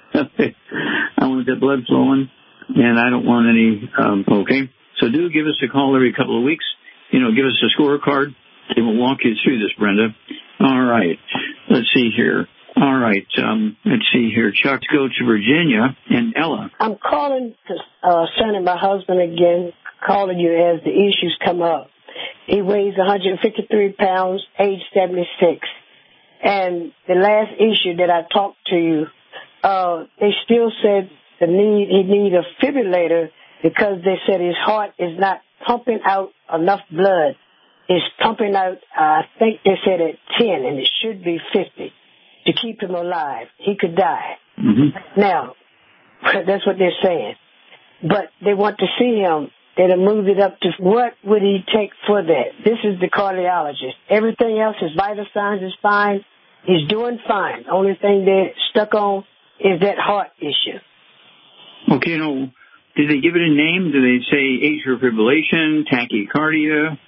[SPEAKER 3] I want that blood flowing, and I don't want any, okay. So do give us a call every couple of weeks. Give us a scorecard. And we'll walk you through this, Brenda. All right. Let's see here. All right. Let's see here. Chuck, go to Virginia. And Ella.
[SPEAKER 19] I'm calling concerning my husband again, calling you as the issues come up. He weighs 153 pounds, age 76. And the last issue that I talked to you, they still said he need a defibrillator because they said his heart is not pumping out enough blood. It's pumping out, I think they said at 10, and it should be 50 to keep him alive. He could die. Mm-hmm. Now, that's what they're saying. But they want to see him. They'd have moved it up to what would he take for that. This is the cardiologist. Everything else, his vital signs is fine. He's doing fine. The only thing they're stuck on is that heart issue.
[SPEAKER 3] Okay, did they give it a name? Do they say atrial fibrillation, tachycardia?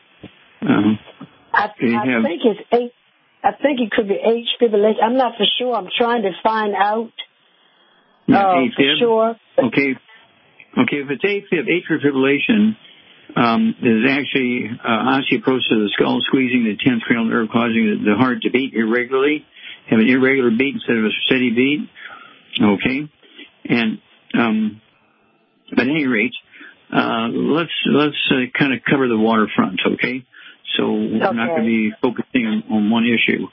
[SPEAKER 19] I think it could be H fibrillation. I'm not for sure. I'm trying to find out for sure.
[SPEAKER 3] Okay, if it's AFib, atrial fibrillation is actually osteoporosis of the skull, squeezing the 10th cranial nerve, causing the heart to beat irregularly, have an irregular beat instead of a steady beat. Okay, and at any rate, let's kind of cover the waterfront. Okay. So we're not going to be focusing on one issue.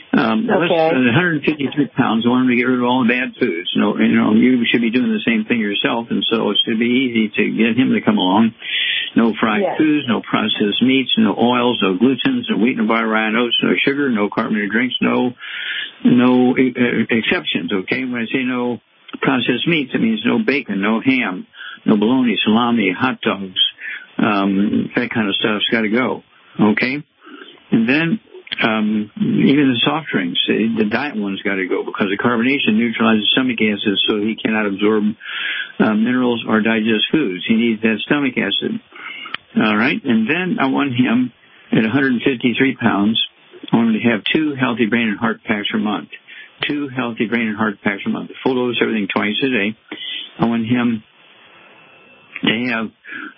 [SPEAKER 3] 153 pounds. I want him to get rid of all the bad foods. You should be doing the same thing yourself, and so it should be easy to get him to come along. No fried foods, no processed meats, no oils, no glutens, no wheat, no barley, rye, no oats, no sugar, no carbonated drinks, no exceptions. Okay, when I say no processed meats, it means no bacon, no ham, no bologna, salami, hot dogs, that kind of stuff's got to go. Okay? And then even the soft drinks, the diet one's got to go because the carbonation neutralizes stomach acids so he cannot absorb minerals or digest foods. He needs that stomach acid. All right? And then I want him at 153 pounds I want him to have 2 healthy brain and heart packs per month. 2 healthy brain and heart packs per month. Full dose everything twice a day. I want him to have,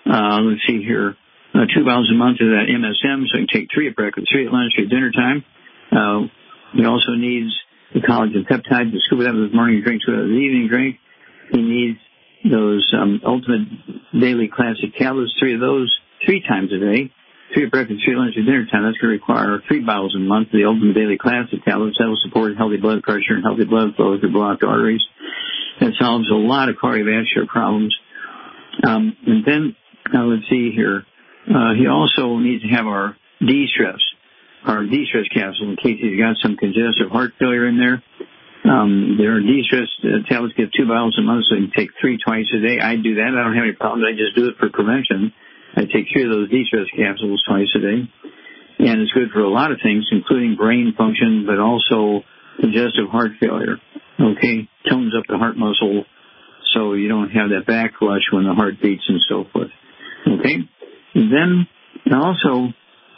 [SPEAKER 3] 2 bottles a month of that MSM, so he can take 3 at breakfast, 3 at lunch, 3 at dinner time. He also needs the collagen peptides, the scuba with his morning drink, scuba with his evening drink. He needs those Ultimate Daily Classic tablets, 3 of those 3 times a day. 3 at breakfast, 3 at lunch, 3 at dinner time. That's going to require 3 bottles a month of the Ultimate Daily Classic tablets. That will support healthy blood pressure and healthy blood flow through blocked arteries. That solves a lot of cardiovascular problems. And then, let's see here. He also needs to have our de-stress capsule in case he's got some congestive heart failure in there. There are de-stress tablets, give 2 bottles a month, so you can take 3 twice a day. I do that. I don't have any problems. I just do it for prevention. I take 3 of those de-stress capsules twice a day. And it's good for a lot of things, including brain function, but also congestive heart failure. Okay? Tones up the heart muscle so you don't have that backflush when the heart beats and so forth. Okay? And then I also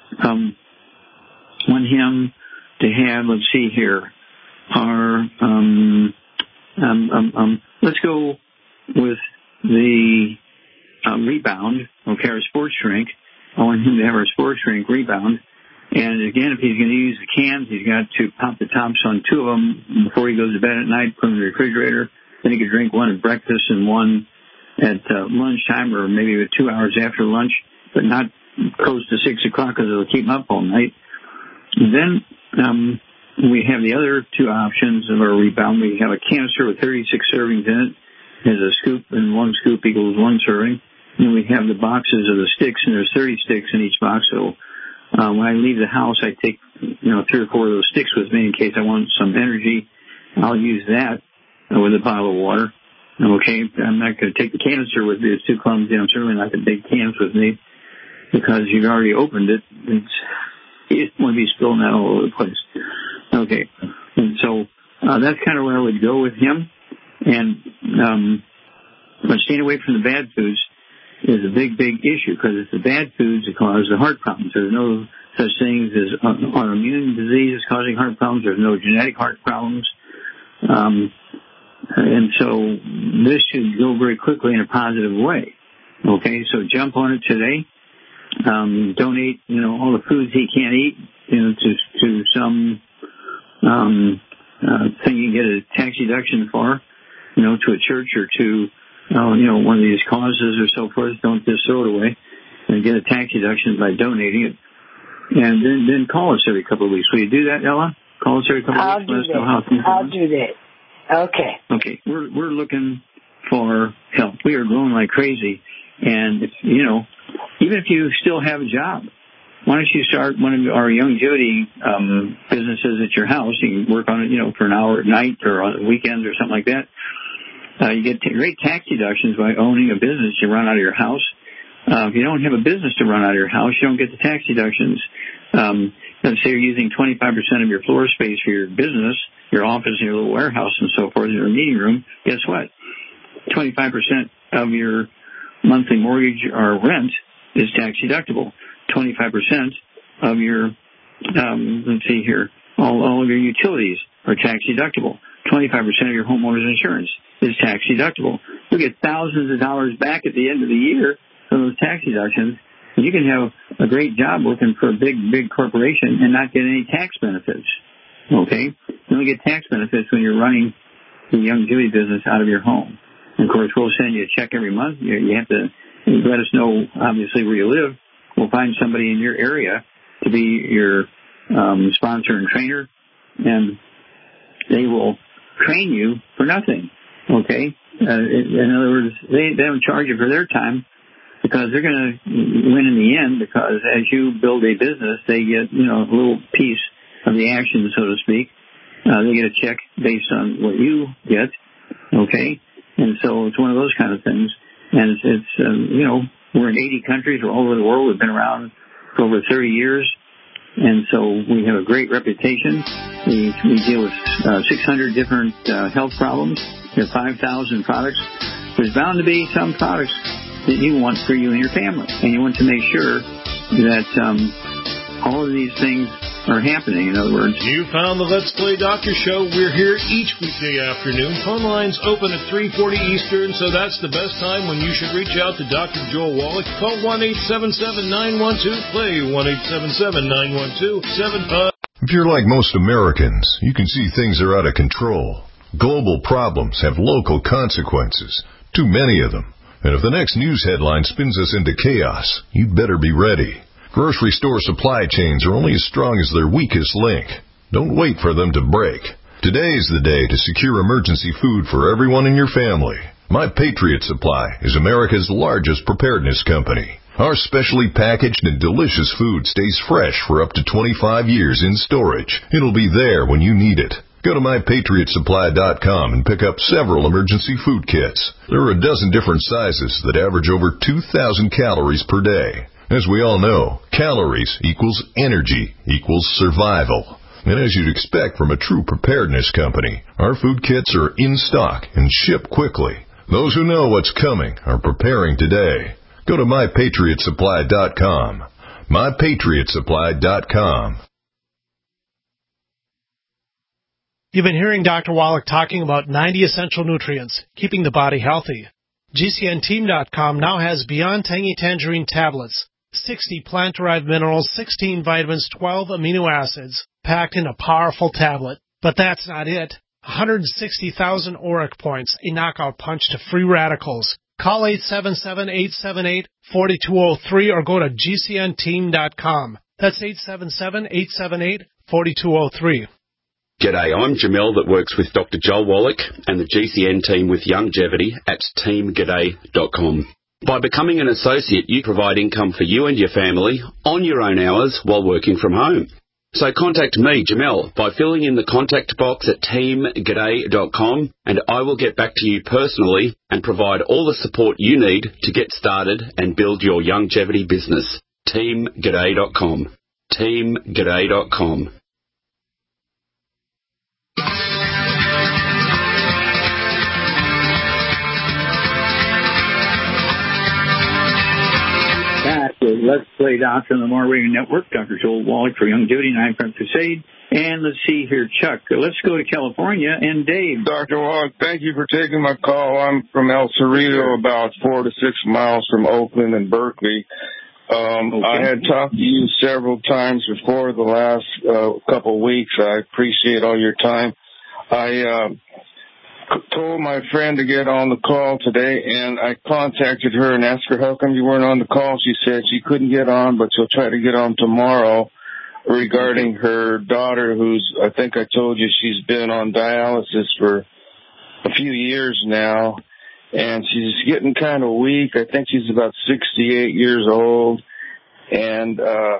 [SPEAKER 3] want him to have, let's see here, our, let's go with the Rebound, okay, our sports drink. I want him to have our sports drink Rebound. And again, if he's going to use the cans, he's got to pop the tops on 2 of them before he goes to bed at night, put them in the refrigerator. Then he could drink 1 at breakfast and 1 at lunchtime, or maybe 2 hours after lunch, but not close to 6 o'clock because it'll keep him up all night. And then we have the other 2 options of our Rebound. We have a canister with 36 servings in it. There's a scoop, and 1 scoop equals 1 serving. And we have the boxes of the sticks, and there's 30 sticks in each box. So when I leave the house, I take 3 or 4 of those sticks with me in case I want some energy. I'll use that with a bottle of water. Okay, I'm not going to take the canister with me. It's too clumsy. I'm certainly not going to take cans with me because you've already opened it. You don't want to be spilling that all over the place. Okay, and so that's kind of where I would go with him. And but staying away from the bad foods is a big, big issue because it's the bad foods that cause the heart problems. There's no such things as autoimmune diseases causing heart problems. There's no genetic heart problems. And so this should go very quickly in a positive way. Okay, so jump on it today. Donate, all the foods he can't eat, to some thing you can get a tax deduction for, to a church or to, one of these causes or so forth. Don't just throw it away and get a tax deduction by donating it. And then call us every couple of weeks. Will you do that, Ella? Call us every couple of weeks. Let us know how things are.
[SPEAKER 19] I'll do that. Okay.
[SPEAKER 3] Okay. We're looking for help. We are growing like crazy. And, even if you still have a job, why don't you start one of our Young Jody businesses at your house? You can work on it, for an hour at night or on the weekends or something like that. You get great tax deductions by owning a business you run out of your house. If you don't have a business to run out of your house, you don't get the tax deductions. Let's say you're using 25% of your floor space for your business, your office, your little warehouse and so forth, your meeting room. Guess what? 25% of your monthly mortgage or rent is tax deductible. 25% of your, let's see here, all of your utilities are tax deductible. 25% of your homeowner's insurance is tax deductible. You'll get thousands of dollars back at the end of the year from those tax deductions. And you can have a great job working for a big, big corporation and not get any tax benefits. Okay? You only get tax benefits when you're running the Young Jody business out of your home. And of course, we'll send you a check every month. You have to let us know, obviously, where you live. We'll find somebody in your area to be your sponsor and trainer, and they will train you for nothing. Okay? In other words, they don't charge you for their time because they're going to win in the end because as you build a business, they get, a little piece of the action, so to speak. They get a check based on what you get. Okay? And so it's one of those kind of things. And it's we're in 80 countries. We're all over the world. We've been around for over 30 years. And so we have a great reputation. We deal with 600 different health problems. We have 5,000 products. There's bound to be some products that you want for you and your family. And you want to make sure that all of these things are happening, in other words.
[SPEAKER 4] You found the Let's Play Doctor Show. We're here each weekday afternoon. Phone lines open at 3:40 Eastern, so that's the best time when you should reach out to Dr. Joel Wallach. Call 1-877-912-PLAY, 1-877-912-75.
[SPEAKER 19] If you're like most Americans, you can see things are out of control. Global problems have local consequences, too many of them. And if the next news headline spins us into chaos, you'd better be ready. Grocery store supply chains are only as strong as their weakest link. Don't wait for them to break. Today is the day to secure emergency food for everyone in your family. My Patriot Supply is America's largest preparedness company. Our specially packaged and delicious food stays fresh for up to 25 years in storage. It'll be there when you need it. Go to MyPatriotSupply.com and pick up several emergency food kits. There are a dozen different sizes that average over 2,000 calories per day. As we all know, calories equals energy equals survival. And as you'd expect from a true preparedness company, our food kits are in stock and ship quickly. Those who know what's coming are preparing today. Go to MyPatriotSupply.com. MyPatriotSupply.com.
[SPEAKER 21] You've been hearing Dr. Wallach talking about 90 essential nutrients, keeping the body healthy. GCNteam.com now has Beyond Tangy Tangerine tablets, 60 plant-derived minerals, 16 vitamins, 12 amino acids, packed in a powerful tablet. But that's not it. 160,000 ORAC points, a knockout punch to free radicals. Call 877-878-4203 or go to GCNteam.com. That's 877-878-4203.
[SPEAKER 22] G'day, I'm Jamel that works with Dr. Joel Wallach and the GCN team with Longevity at teamg'day.com. By becoming an associate, you provide income for you and your family on your own hours while working from home. So contact me, Jamel, by filling in the contact box at teamg'day.com, and I will get back to you personally and provide all the support you need to get started and build your longevity business. teamg'day.com. teamg'day.com.
[SPEAKER 3] Let's Play Doctor on the More Radio Network. Dr. Joel Wallach for Longevity, 9 Front Crusade. And let's see here, Chuck. Let's go to California and Dave.
[SPEAKER 23] Dr. Wallach, thank you for taking my call. I'm from El Cerrito, about 4 to 6 miles from Oakland and Berkeley. I had talked to you several times before the last couple of weeks. I appreciate all your time. I told my friend to get on the call today, and I contacted her and asked her how come you weren't on the call. She said she couldn't get on, but she'll try to get on tomorrow regarding her daughter, who's, I think I told you, she's been on dialysis for a few years now, and she's getting kind of weak. I think she's about 68 years old, and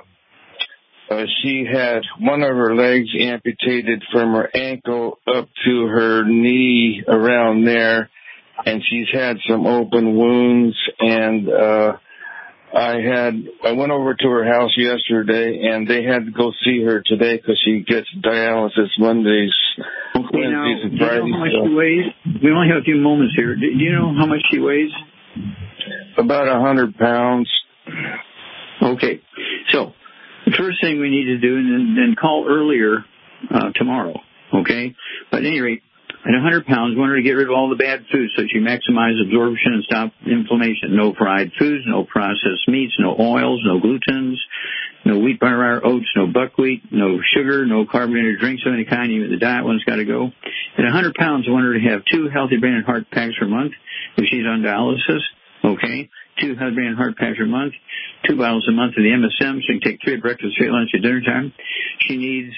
[SPEAKER 23] she had one of her legs amputated from her ankle up to her knee around there, and she's had some open wounds. And I went over to her house yesterday, and they had to go see her today because she gets dialysis Mondays, Wednesdays, and Fridays.
[SPEAKER 3] Do you know how much she weighs? We only have a few moments here. Do you know how much she weighs?
[SPEAKER 23] About 100 pounds.
[SPEAKER 3] Okay, so the first thing we need to do, and then call earlier tomorrow, okay? But at any rate, at 100 pounds, we want her to get rid of all the bad foods so she maximize absorption and stop inflammation. No fried foods, no processed meats, no oils, no glutens, no wheat, barley, oats, no buckwheat, no sugar, no carbonated drinks of any kind. Even the diet one's got to go. At 100 pounds, I want her to have 2 healthy brain and heart packs per month if she's on dialysis, okay? 2 healthy brain and heart packs per month, 2 bottles a month of the MSM, so you can take 3 at breakfast, 3 at lunch, at dinner time. She needs,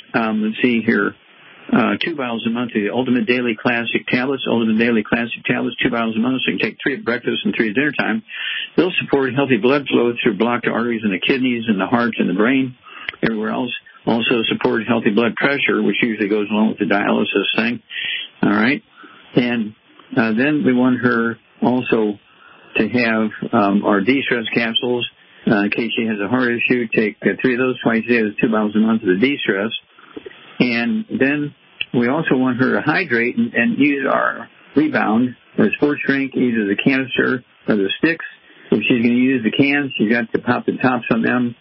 [SPEAKER 3] 2 bottles a month of the Ultimate Daily Classic tablets, 2 bottles a month, so you can take 3 at breakfast and 3 at dinner time. They'll support healthy blood flow through blocked arteries in the kidneys and the heart and the brain, everywhere else. Also support healthy blood pressure, which usually goes along with the dialysis thing. All right. And then we want her also to have our de-stress capsules. In case she has a heart issue, take 3 of those twice a day. That's 2 bottles a month of the de-stress. And then we also want her to hydrate and use our Rebound or sports drink, either the canister or the sticks. If she's going to use the cans, she's got to pop the tops on them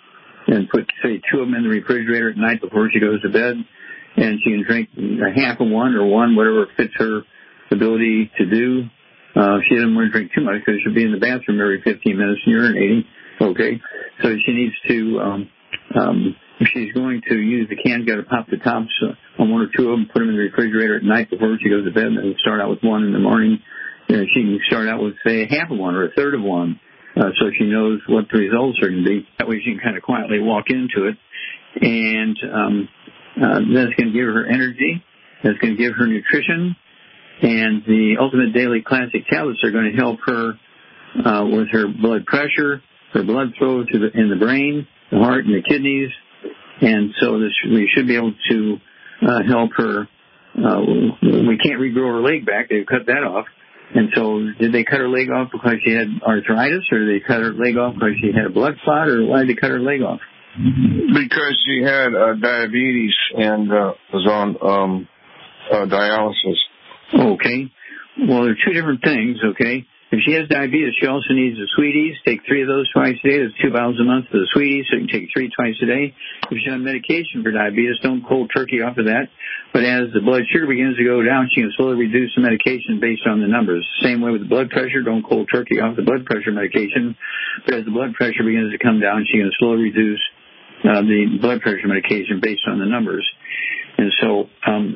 [SPEAKER 3] and put, say, 2 of them in the refrigerator at night before she goes to bed, and she can drink a half of one or one, whatever fits her ability to do. She doesn't want to drink too much because she'll be in the bathroom every 15 minutes and urinating. Okay, so she needs to, if she's going to use the cans, got to pop the tops on 1 or 2 of them, put them in the refrigerator at night before she goes to bed, and then start out with one in the morning. She can start out with, say, a half of one or a third of one, so she knows what the results are going to be. That way she can kind of quietly walk into it, and that's going to give her energy. That's going to give her nutrition. And the Ultimate Daily Classic tablets are going to help her with her blood pressure, her blood flow in the brain, the heart, and the kidneys. And so we should be able to help her. We can't regrow her leg back. They've cut that off. And so did they cut her leg off because she had arthritis, or did they cut her leg off because she had a blood clot, or why did they cut her leg off?
[SPEAKER 23] Because she had diabetes and was on dialysis.
[SPEAKER 3] Okay. Well, there are 2 different things, okay? If she has diabetes, she also needs the Sweeties. Take 3 of those twice a day. That's 2 bottles a month for the Sweeties, so you can take 3 twice a day. If she's on medication for diabetes, don't cold turkey off of that. But as the blood sugar begins to go down, she can slowly reduce the medication based on the numbers. Same way with the blood pressure. Don't cold turkey off the blood pressure medication. But as the blood pressure begins to come down, she can slowly reduce the blood pressure medication based on the numbers. And so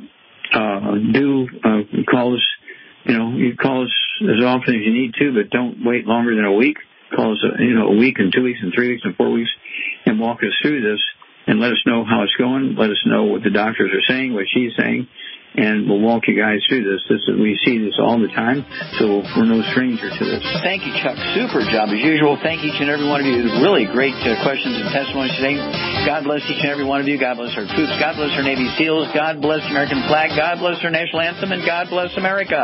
[SPEAKER 3] call us. You call us as often as you need to, but don't wait longer than a week. Call us, a week and 2 weeks and 3 weeks and 4 weeks, and walk us through this and let us know how it's going. Let us know what the doctors are saying, what she's saying, and we'll walk you guys through this. We see this all the time, so we're no stranger to this.
[SPEAKER 1] Thank you, Chuck. Super job as usual. Thank each and every one of you. Really great questions and testimonies today. God bless each and every one of you. God bless our troops. God bless our Navy SEALs. God bless the American flag. God bless our national anthem, and God bless America.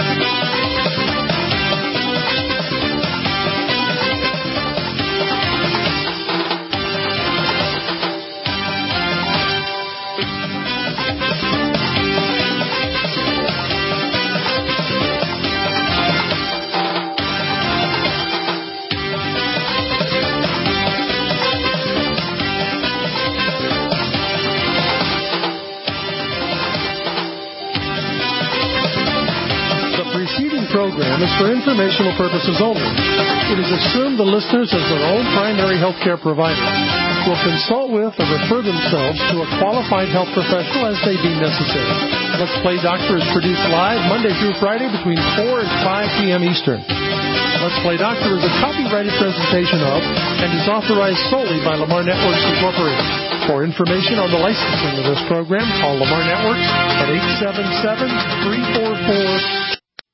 [SPEAKER 8] Program is for informational purposes only. It is assumed the listeners, as their own primary health care provider, will consult with or refer themselves to a qualified health professional as they deem necessary. Let's Play Doctor is produced live Monday through Friday between 4 and 5 p.m. Eastern. Let's Play Doctor is a copyrighted presentation of and is authorized solely by Lamar Networks Incorporated. For information on the licensing of this program, call Lamar Networks at 877-344.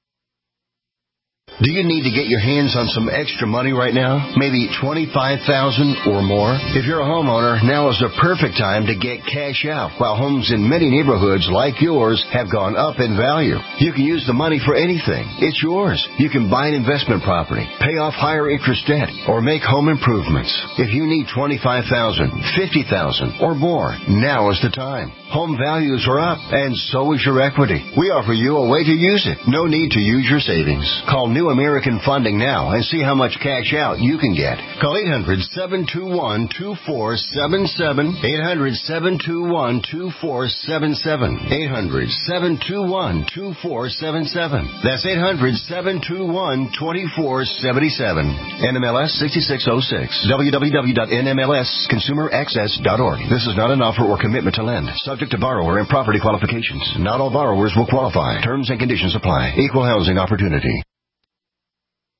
[SPEAKER 18] Do you need to get your hands on some extra money right now? Maybe $25,000 or more? If you're a homeowner, now is the perfect time to get cash out while homes in many neighborhoods like yours have gone up in value. You can use the money for anything. It's yours. You can buy an investment property, pay off higher interest debt, or make home improvements. If you need $25,000, $50,000 or more, now is the time. Home values are up, and so is your equity. We offer you a way to use it. No need to use your savings. Call New American Funding now and see how much cash out you can get. Call 800-721-2477. 800-721-2477. 800-721-2477. That's 800-721-2477. NMLS 6606. www.nmlsconsumeraccess.org. This is not an offer or commitment to lend. Subject to borrower and property qualifications. Not all borrowers will qualify. Terms and conditions apply. Equal housing opportunity.